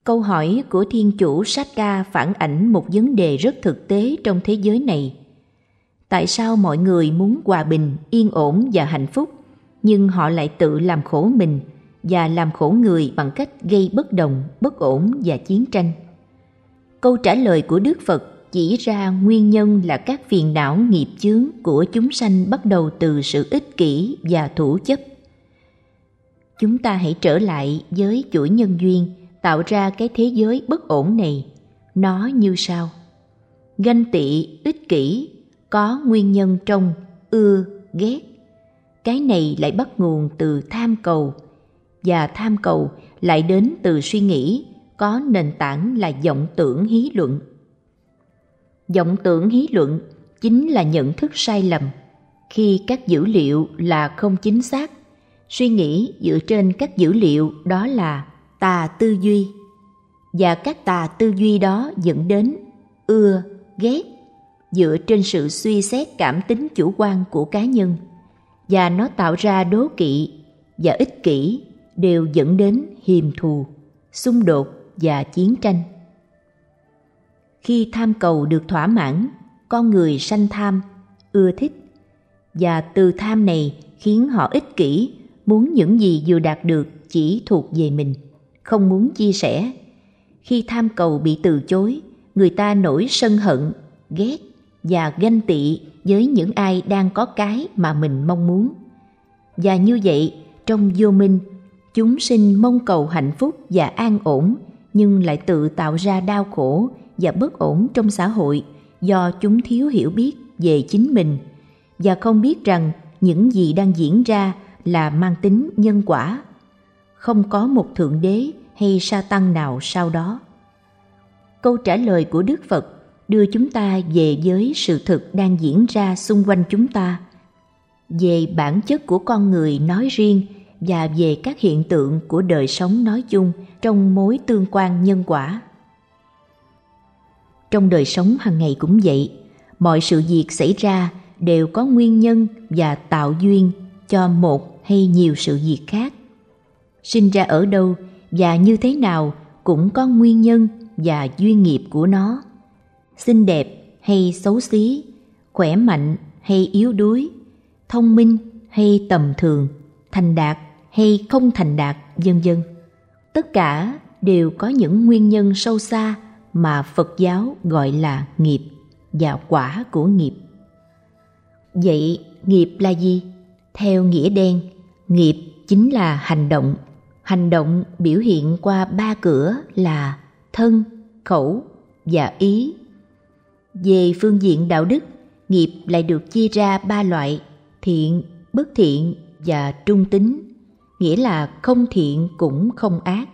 Câu hỏi của Thiên Chủ Sakka phản ảnh một vấn đề rất thực tế trong thế giới này. Tại sao mọi người muốn hòa bình, yên ổn và hạnh phúc, nhưng họ lại tự làm khổ mình và làm khổ người bằng cách gây bất đồng, bất ổn và chiến tranh? Câu trả lời của Đức Phật chỉ ra nguyên nhân là các phiền não nghiệp chướng của chúng sanh bắt đầu từ sự ích kỷ và thủ chấp. Chúng ta hãy trở lại với chuỗi nhân duyên tạo ra cái thế giới bất ổn này. Nó như sau: ganh tị, ích kỷ có nguyên nhân trong ưa, ghét. Cái này lại bắt nguồn từ tham cầu, và tham cầu lại đến từ suy nghĩ có nền tảng là vọng tưởng hí luận. Vọng tưởng hí luận chính là nhận thức sai lầm. Khi các dữ liệu là không chính xác, suy nghĩ dựa trên các dữ liệu đó là tà tư duy, và các tà tư duy đó dẫn đến ưa, ghét dựa trên sự suy xét cảm tính chủ quan của cá nhân, và nó tạo ra đố kỵ và ích kỷ, đều dẫn đến hiềm thù, xung đột và chiến tranh. Khi tham cầu được thỏa mãn, con người sanh tham, ưa thích, và từ tham này khiến họ ích kỷ, muốn những gì vừa đạt được chỉ thuộc về mình, không muốn chia sẻ. Khi tham cầu bị từ chối, người ta nổi sân hận, ghét và ganh tị với những ai đang có cái mà mình mong muốn. Và như vậy, trong vô minh, chúng sinh mong cầu hạnh phúc và an ổn, nhưng lại tự tạo ra đau khổ và bất ổn trong xã hội do chúng thiếu hiểu biết về chính mình và không biết rằng những gì đang diễn ra là mang tính nhân quả. Không có một thượng đế hay sa tăng nào sau đó. Câu trả lời của Đức Phật đưa chúng ta về với sự thực đang diễn ra xung quanh chúng ta, về bản chất của con người nói riêng và về các hiện tượng của đời sống nói chung trong mối tương quan nhân quả. Trong đời sống hàng ngày cũng vậy, mọi sự việc xảy ra đều có nguyên nhân và tạo duyên cho một hay nhiều sự việc khác. Sinh ra ở đâu và như thế nào cũng có nguyên nhân và duyên nghiệp của nó. Xinh đẹp hay xấu xí, khỏe mạnh hay yếu đuối, thông minh hay tầm thường, thành đạt hay không thành đạt, vân vân. Tất cả đều có những nguyên nhân sâu xa mà Phật giáo gọi là nghiệp và quả của nghiệp. Vậy nghiệp là gì? Theo nghĩa đen, nghiệp chính là hành động. Hành động biểu hiện qua ba cửa là thân, khẩu và ý. Về phương diện đạo đức, nghiệp lại được chia ra ba loại: thiện, bất thiện và trung tính, nghĩa là không thiện cũng không ác.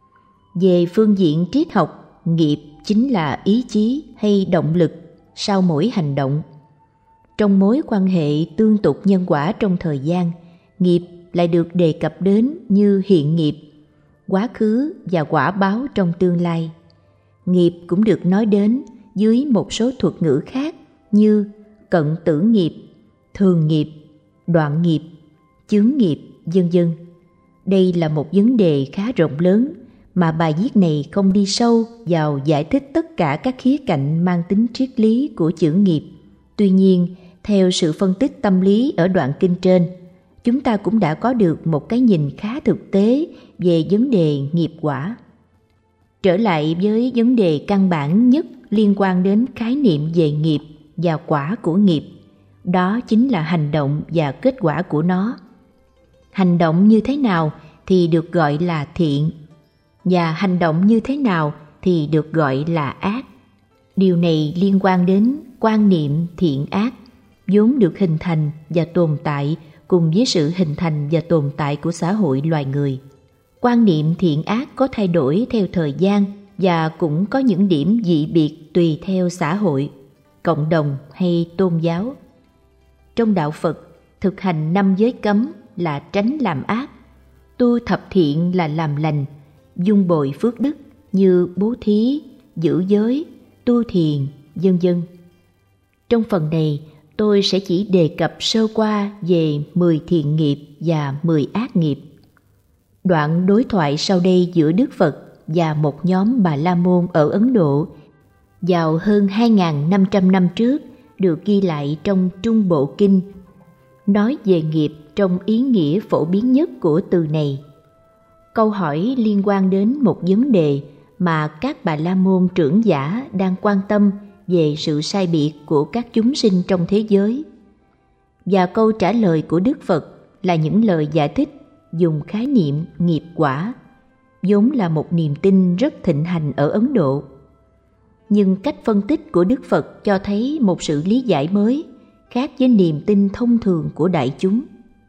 Về phương diện triết học, nghiệp chính là ý chí hay động lực sau mỗi hành động. Trong mối quan hệ tương tục nhân quả trong thời gian, nghiệp lại được đề cập đến như hiện nghiệp, quá khứ và quả báo trong tương lai. Nghiệp cũng được nói đến dưới một số thuật ngữ khác như cận tử nghiệp, thường nghiệp, đoạn nghiệp, chướng nghiệp, vân vân. Đây là một vấn đề khá rộng lớn mà bài viết này không đi sâu vào giải thích tất cả các khía cạnh mang tính triết lý của chữ nghiệp. Tuy nhiên, theo sự phân tích tâm lý ở đoạn kinh trên, chúng ta cũng đã có được một cái nhìn khá thực tế về vấn đề nghiệp quả. Trở lại với vấn đề căn bản nhất liên quan đến khái niệm về nghiệp và quả của nghiệp, đó chính là hành động và kết quả của nó. Hành động như thế nào thì được gọi là thiện, và hành động như thế nào thì được gọi là ác. Điều này liên quan đến quan niệm thiện ác, vốn được hình thành và tồn tại cùng với sự hình thành và tồn tại của xã hội loài người. Quan niệm thiện ác có thay đổi theo thời gian và cũng có những điểm dị biệt tùy theo xã hội, cộng đồng hay tôn giáo. Trong đạo Phật, thực hành 5 giới cấm là tránh làm ác, tu thập thiện là làm lành, dung bồi phước đức như bố thí, giữ giới, tu thiền, vân vân. Trong phần này, tôi sẽ chỉ đề cập sơ qua về 10 thiện nghiệp và 10 ác nghiệp. Đoạn đối thoại sau đây giữa Đức Phật và một nhóm Bà La Môn ở Ấn Độ vào hơn 2.500 năm trước được ghi lại trong Trung Bộ Kinh, nói về nghiệp trong ý nghĩa phổ biến nhất của từ này. Câu hỏi liên quan đến một vấn đề mà các Bà La Môn trưởng giả đang quan tâm về sự sai biệt của các chúng sinh trong thế giới. Và câu trả lời của Đức Phật là những lời giải thích dùng khái niệm nghiệp quả, vốn là một niềm tin rất thịnh hành ở Ấn Độ. Nhưng cách phân tích của Đức Phật cho thấy một sự lý giải mới, khác với niềm tin thông thường của đại chúng.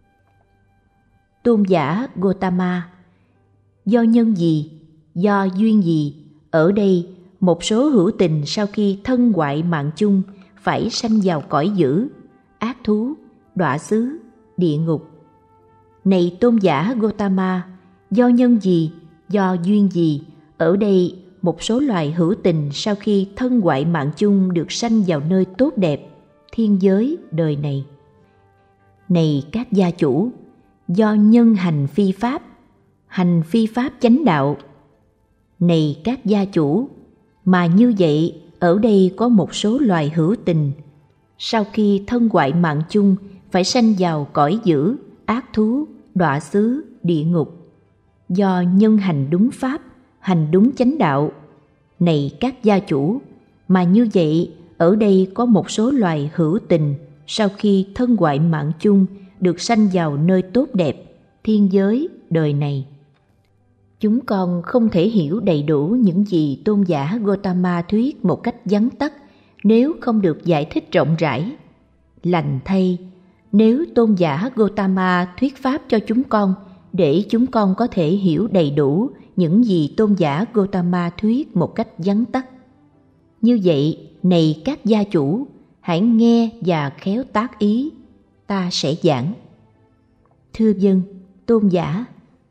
Tôn giả Gotama: do nhân gì, do duyên gì, ở đây một số hữu tình sau khi thân hoại mạng chung phải sanh vào cõi dữ, ác thú, đọa xứ, địa ngục. Này tôn giả Gotama, do nhân gì, do duyên gì, ở đây một số loài hữu tình sau khi thân hoại mạng chung được sanh vào nơi tốt đẹp, thiên giới đời này. Này các gia chủ, do nhân hành phi pháp chánh đạo. Này các gia chủ, mà như vậy ở đây có một số loài hữu tình sau khi thân hoại mạng chung phải sanh vào cõi dữ, ác thú, đọa xứ, địa ngục, do nhân hành đúng pháp, hành đúng chánh đạo. Này các gia chủ, mà như vậy ở đây có một số loài hữu tình sau khi thân hoại mạng chung được sanh vào nơi tốt đẹp, thiên giới đời này. Chúng con không thể hiểu đầy đủ những gì tôn giả Gotama thuyết một cách vắn tắt nếu không được giải thích rộng rãi. Lành thay, nếu tôn giả Gotama thuyết pháp cho chúng con để chúng con có thể hiểu đầy đủ những gì tôn giả Gotama thuyết một cách vắn tắt. Như vậy, này các gia chủ, hãy nghe và khéo tác ý, ta sẽ giảng. Thưa vâng, tôn giả.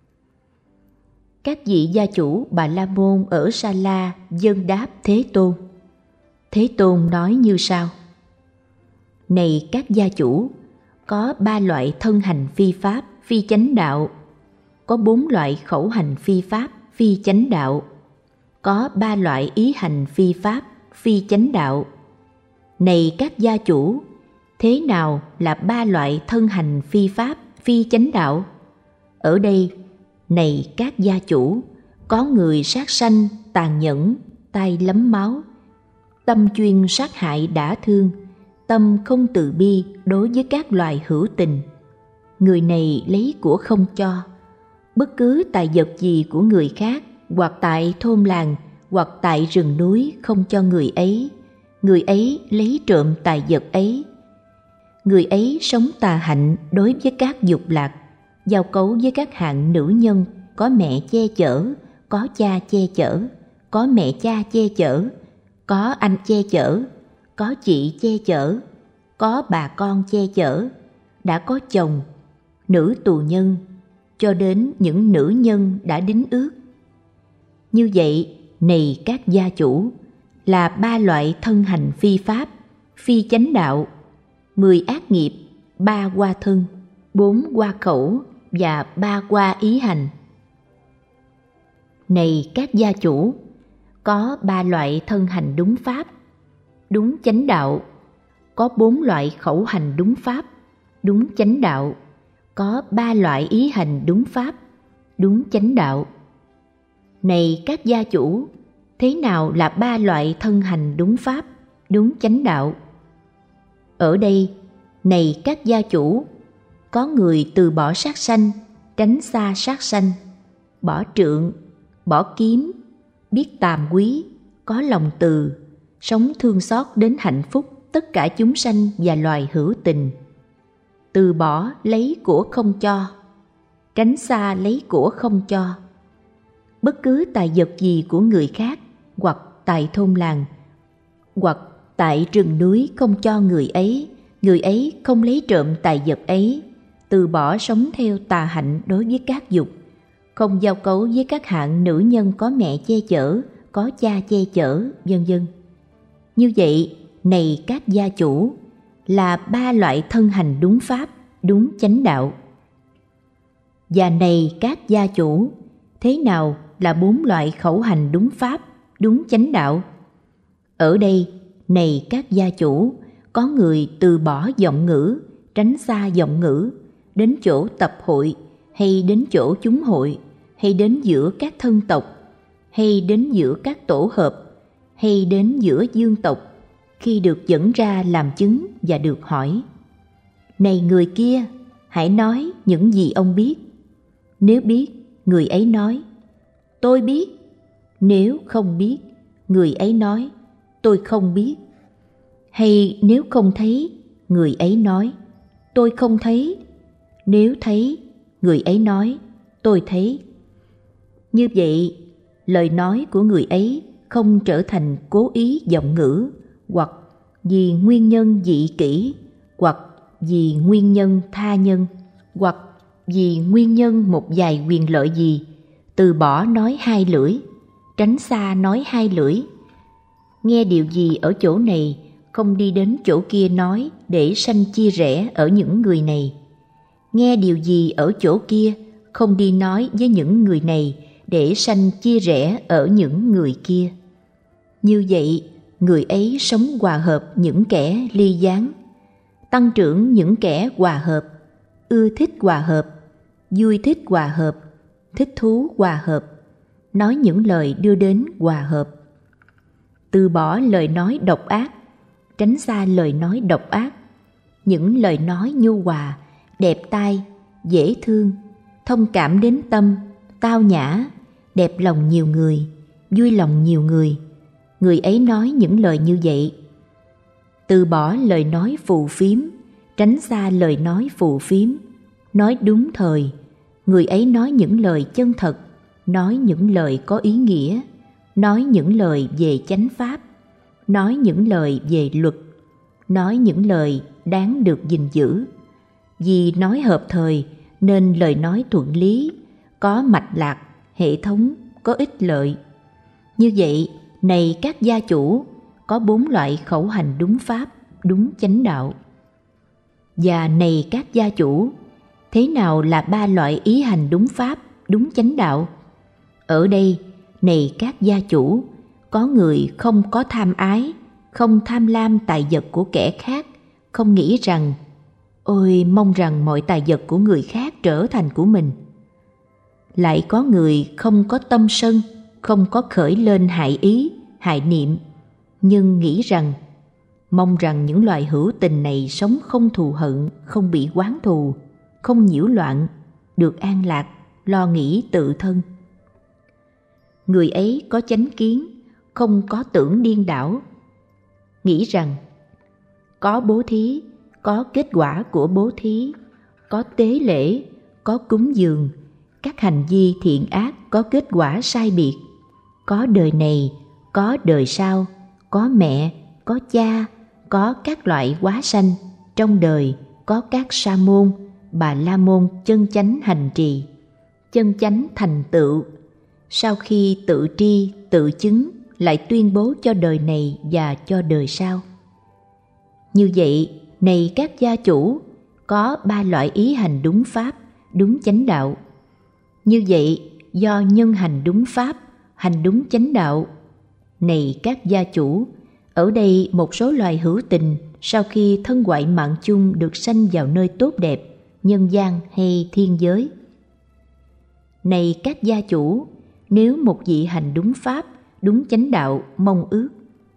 Các vị gia chủ Bà La Môn ở Sa La vâng đáp Thế Tôn. Thế Tôn nói như sau: Này các gia chủ, có 3 loại thân hành phi pháp, phi chánh đạo. Có 4 loại khẩu hành phi pháp, phi chánh đạo. Có 3 loại ý hành phi pháp, phi chánh đạo. Này các gia chủ, thế nào là 3 loại thân hành phi pháp, phi chánh đạo? Ở đây, này các gia chủ, có người sát sanh, tàn nhẫn, tay lấm máu, tâm chuyên sát hại đả thương, tâm không từ bi đối với các loài hữu tình. Người này lấy của không cho, bất cứ tài vật gì của người khác, hoặc tại thôn làng, hoặc tại rừng núi không cho người ấy lấy trộm tài vật ấy. Người ấy sống tà hạnh đối với các dục lạc, giao cấu với các hạng nữ nhân có mẹ che chở, có cha che chở, có mẹ cha che chở, có anh che chở, có chị che chở, có bà con che chở, đã có chồng, nữ tù nhân, cho đến những nữ nhân đã đính ước. Như vậy, này các gia chủ, là 3 loại thân hành phi pháp, phi chánh đạo, 10 ác nghiệp, 3 qua thân, 4 qua khẩu và 3 qua ý hành. Này các gia chủ, có 3 loại thân hành đúng pháp, đúng chánh đạo. Có 4 loại khẩu hành đúng pháp, đúng chánh đạo. Có 3 loại ý hành đúng pháp, đúng chánh đạo. Này các gia chủ, thế nào là 3 loại thân hành đúng pháp, đúng chánh đạo? Ở đây, này các gia chủ, có người từ bỏ sát sanh, tránh xa sát sanh, bỏ trượng, bỏ kiếm, biết tàm quý, có lòng từ, sống thương xót đến hạnh phúc tất cả chúng sanh và loài hữu tình. Từ bỏ lấy của không cho, tránh xa lấy của không cho. Bất cứ tài vật gì của người khác, hoặc tại thôn làng, hoặc tại rừng núi không cho người ấy không lấy trộm tài vật ấy. Từ bỏ sống theo tà hạnh đối với các dục, không giao cấu với các hạng nữ nhân có mẹ che chở, có cha che chở, vân vân. Như vậy, này các gia chủ, là 3 loại thân hành đúng pháp, đúng chánh đạo. Và này các gia chủ, thế nào là 4 loại khẩu hành đúng pháp, đúng chánh đạo? Ở đây, này các gia chủ, có người từ bỏ vọng ngữ, tránh xa vọng ngữ, đến chỗ tập hội, hay đến chỗ chúng hội, hay đến giữa các thân tộc, hay đến giữa các tổ hợp, hay đến giữa dương tộc, khi được dẫn ra làm chứng và được hỏi: này người kia, hãy nói những gì ông biết. Nếu biết, người ấy nói: tôi biết. Nếu không biết, người ấy nói: tôi không biết. Hay nếu không thấy, người ấy nói: tôi không thấy. Nếu thấy, người ấy nói: tôi thấy. Như vậy, lời nói của người ấy không trở thành cố ý vọng ngữ, hoặc vì nguyên nhân dị kỷ, hoặc vì nguyên nhân tha nhân, hoặc vì nguyên nhân một vài quyền lợi gì, từ bỏ nói hai lưỡi, tránh xa nói hai lưỡi. Nghe điều gì ở chỗ này, không đi đến chỗ kia nói để sanh chia rẽ ở những người này. Nghe điều gì ở chỗ kia, không đi nói với những người này để sanh chia rẽ ở những người kia. Như vậy, người ấy sống hòa hợp những kẻ ly gián, tăng trưởng những kẻ hòa hợp, ưa thích hòa hợp, vui thích hòa hợp, thích thú hòa hợp, nói những lời đưa đến hòa hợp. Từ bỏ lời nói độc ác, tránh xa lời nói độc ác. Những lời nói nhu hòa, đẹp tai, dễ thương, thông cảm đến tâm, tao nhã, đẹp lòng nhiều người, vui lòng nhiều người. Người ấy nói những lời như vậy. Từ bỏ lời nói phù phiếm, tránh xa lời nói phù phiếm, nói đúng thời. Người ấy nói những lời chân thật, nói những lời có ý nghĩa, nói những lời về chánh pháp, nói những lời về luật, nói những lời đáng được gìn giữ. Vì nói hợp thời nên lời nói thuận lý, có mạch lạc, hệ thống, có ích lợi. Như vậy, này các gia chủ, có 4 loại khẩu hành đúng pháp, đúng chánh đạo. Và này các gia chủ, thế nào là 3 loại ý hành đúng pháp, đúng chánh đạo? Ở đây, này các gia chủ, có người không có tham ái, không tham lam tài vật của kẻ khác, không nghĩ rằng: ôi, mong rằng mọi tài vật của người khác trở thành của mình. Lại có người không có tâm sân, không có khởi lên hại ý, hại niệm, nhưng nghĩ rằng: mong rằng những loài hữu tình này sống không thù hận, không bị oán thù, không nhiễu loạn, được an lạc, lo nghĩ tự thân. Người ấy có chánh kiến, không có tưởng điên đảo, nghĩ rằng: có bố thí, có kết quả của bố thí, có tế lễ, có cúng dường, các hành vi thiện ác có kết quả sai biệt, có đời này, có đời sau, có mẹ, có cha, có các loại hóa sanh, trong đời có các sa môn, bà la môn chân chánh hành trì, chân chánh thành tựu. Sau khi tự tri, tự chứng, lại tuyên bố cho đời này và cho đời sau. Như vậy, này các gia chủ, có 3 loại ý hành đúng pháp, đúng chánh đạo. Như vậy, do nhân hành đúng pháp, hành đúng chánh đạo. Này các gia chủ, ở đây một số loài hữu tình sau khi thân ngoại mạng chung được sanh vào nơi tốt đẹp, nhân gian hay thiên giới. Này các gia chủ, nếu một vị hành đúng pháp, đúng chánh đạo, mong ước: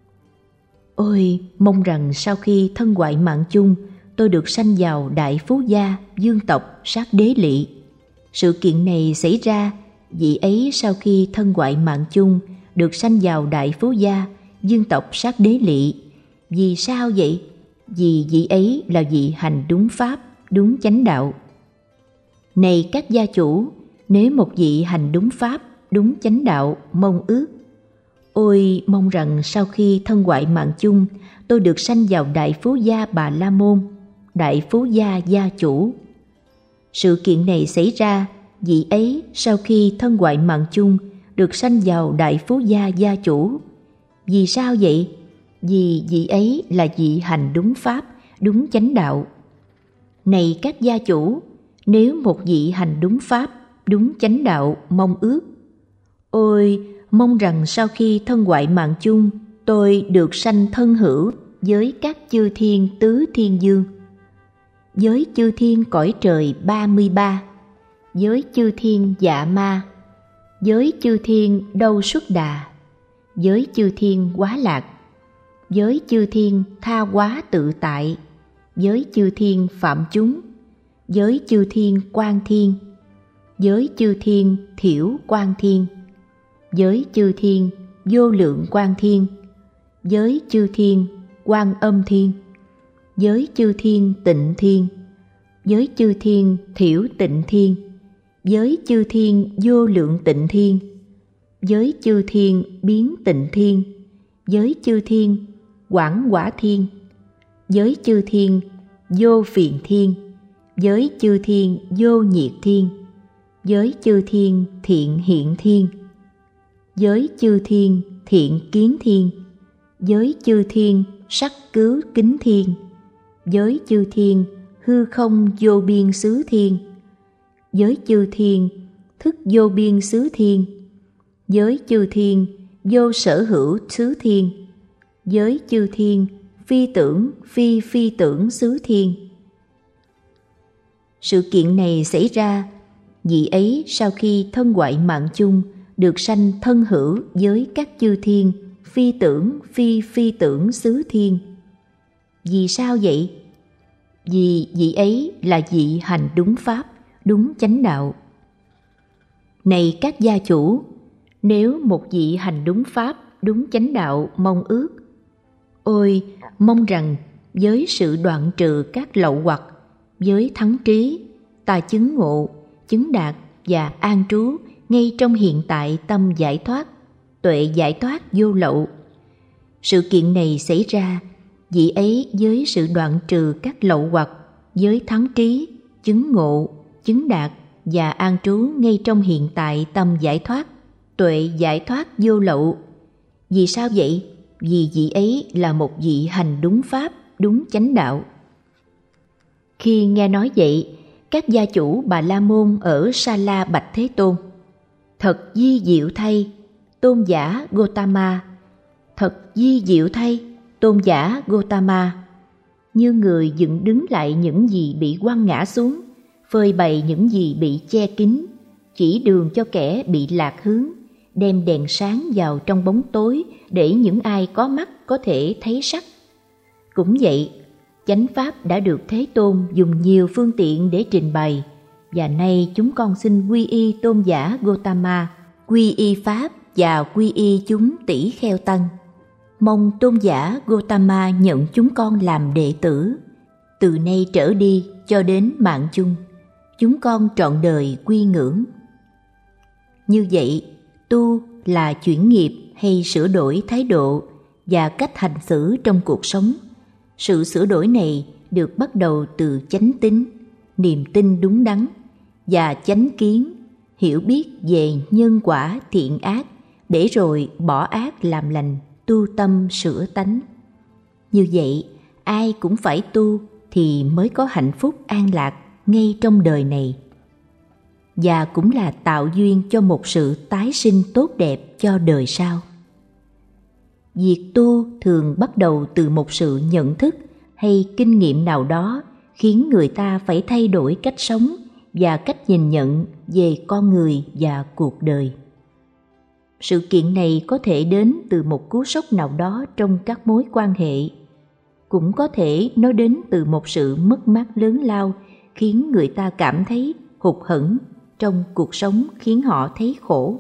ôi, mong rằng sau khi thân ngoại mạng chung, tôi được sanh vào đại phú gia, dương tộc, sát đế lỵ. Sự kiện này xảy ra, vị ấy sau khi thân ngoại mạng chung, được sanh vào đại phú gia, dương tộc, sát đế lỵ. Vì sao vậy? Vì vị ấy là vị hành đúng pháp, đúng chánh đạo. Này các gia chủ, nếu một vị hành đúng pháp, đúng chánh đạo, mong ước: ôi, mong rằng sau khi thân ngoại mạng chung, tôi được sanh vào đại phú gia Bà La Môn, đại phú gia gia chủ. Sự kiện này xảy ra, vị ấy sau khi thân ngoại mạng chung, được sanh vào đại phú gia gia chủ. Vì sao vậy? Vì vị ấy là vị hành đúng pháp, đúng chánh đạo. Này các gia chủ, nếu một vị hành đúng pháp, đúng chánh đạo, mong ước: Ôi, mong rằng sau khi thân ngoại mạng chung, tôi được sanh thân hữu với các chư thiên tứ thiên dương, với chư thiên cõi trời 33, với chư thiên dạ ma, với chư thiên đâu xuất đà, với chư thiên quá lạc, với chư thiên tha hóa tự tại, với chư thiên phạm chúng, với chư thiên quan thiên, với chư thiên thiểu quan thiên, với chư thiên vô lượng quan thiên, với chư thiên quan âm thiên, với chư thiên tịnh thiên, với chư thiên thiểu tịnh thiên, với chư thiên vô lượng tịnh thiên, với chư thiên biến tịnh thiên, với chư thiên quảng quả thiên, với chư thiên vô phiền thiên, với chư thiên vô nhiệt thiên, với chư thiên thiện hiện thiên, với chư thiên thiện kiến thiên, với chư thiên sắc cứu kính thiên, với chư thiên hư không vô biên xứ thiên, với chư thiên thức vô biên xứ thiên, với chư thiên vô sở hữu xứ thiên, với chư thiên phi tưởng phi phi tưởng xứ thiên. Sự kiện này xảy ra, vị ấy sau khi thân ngoại mạng chung được sanh thân hữu với các chư thiên phi tưởng phi phi tưởng xứ thiên. Vì sao vậy? Vì vị ấy là vị hành đúng pháp, đúng chánh đạo. Này các gia chủ, nếu một vị hành đúng pháp, đúng chánh đạo mong ước, ôi, mong rằng với sự đoạn trừ các lậu hoặc, với thắng trí, ta chứng ngộ, chứng đạt và an trú ngay trong hiện tại tâm giải thoát, tuệ giải thoát vô lậu. Sự kiện này xảy ra, vị ấy với sự đoạn trừ các lậu hoặc, với thắng trí, chứng ngộ, chứng đạt và an trú ngay trong hiện tại tâm giải thoát, tuệ giải thoát vô lậu. Vì sao vậy? Vì vị ấy là một vị hành đúng pháp, đúng chánh đạo. Khi nghe nói vậy, các gia chủ Bà La Môn ở Sa La bạch Thế Tôn: Thật di diệu thay, tôn giả Gotama! Thật di diệu thay, tôn giả Gotama! Như người dựng đứng lại những gì bị quăng ngã xuống, phơi bày những gì bị che kín, chỉ đường cho kẻ bị lạc hướng, đem đèn sáng vào trong bóng tối để những ai có mắt có thể thấy sắc. Cũng vậy, chánh pháp đã được Thế Tôn dùng nhiều phương tiện để trình bày, và nay chúng con xin quy y tôn giả Gotama, quy y pháp và quy y chúng tỷ kheo tăng. Mong tôn giả Gotama nhận chúng con làm đệ tử. Từ nay trở đi cho đến mạng chung, chúng con trọn đời quy ngưỡng. Như vậy, tu là chuyển nghiệp hay sửa đổi thái độ và cách hành xử trong cuộc sống. Sự sửa đổi này được bắt đầu từ chánh tín, niềm tin đúng đắn, và chánh kiến, hiểu biết về nhân quả thiện ác, để rồi bỏ ác làm lành, tu tâm sửa tánh. Như vậy, ai cũng phải tu thì mới có hạnh phúc an lạc ngay trong đời này, và cũng là tạo duyên cho một sự tái sinh tốt đẹp cho đời sau. Việc tu thường bắt đầu từ một sự nhận thức hay kinh nghiệm nào đó khiến người ta phải thay đổi cách sống và cách nhìn nhận về con người và cuộc đời. Sự kiện này có thể đến từ một cú sốc nào đó trong các mối quan hệ, cũng có thể nó đến từ một sự mất mát lớn lao khiến người ta cảm thấy hụt hẫng trong cuộc sống, khiến họ thấy khổ.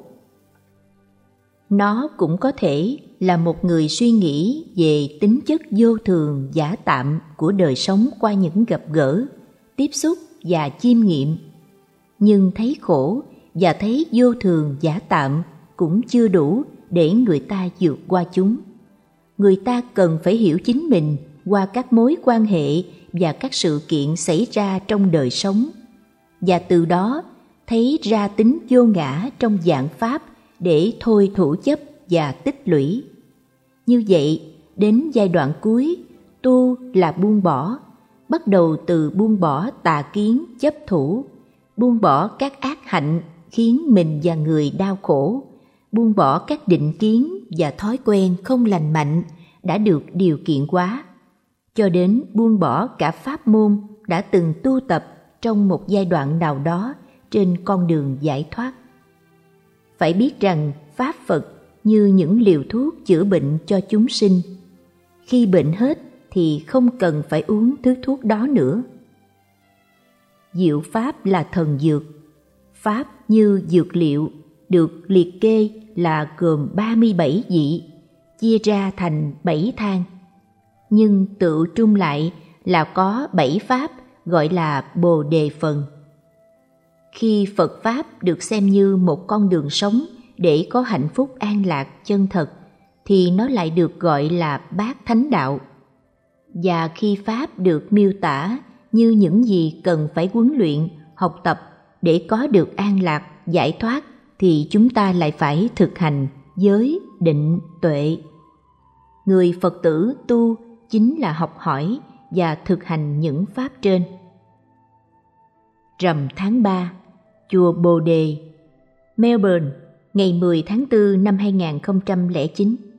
Nó cũng có thể là một người suy nghĩ về tính chất vô thường giả tạm của đời sống qua những gặp gỡ, tiếp xúc và chiêm nghiệm. Nhưng thấy khổ và thấy vô thường giả tạm cũng chưa đủ để người ta vượt qua chúng. Người ta cần phải hiểu chính mình qua các mối quan hệ và các sự kiện xảy ra trong đời sống, và từ đó thấy ra tính vô ngã trong dạng pháp để thôi thủ chấp và tích lũy. Như vậy, đến giai đoạn cuối, tu là buông bỏ, bắt đầu từ buông bỏ tà kiến chấp thủ, buông bỏ các ác hạnh khiến mình và người đau khổ, buông bỏ các định kiến và thói quen không lành mạnh đã được điều kiện hóa, cho đến buông bỏ cả pháp môn đã từng tu tập trong một giai đoạn nào đó trên con đường giải thoát. Phải biết rằng Pháp Phật như những liều thuốc chữa bệnh cho chúng sinh. Khi bệnh hết thì không cần phải uống thứ thuốc đó nữa. Diệu Pháp là thần dược. Pháp như dược liệu được liệt kê là gồm 37 vị, chia ra thành 7 thang. Nhưng tự trung lại là có 7 Pháp gọi là Bồ Đề Phần. Khi Phật Pháp được xem như một con đường sống để có hạnh phúc an lạc chân thật, thì nó lại được gọi là Bát Thánh Đạo. Và khi Pháp được miêu tả như những gì cần phải huấn luyện, học tập để có được an lạc, giải thoát, thì chúng ta lại phải thực hành giới, định, tuệ. Người Phật tử tu chính là học hỏi và thực hành những Pháp trên. Rằm tháng 3, Chùa Bồ Đề, Melbourne, ngày 10 tháng 4 năm 2009.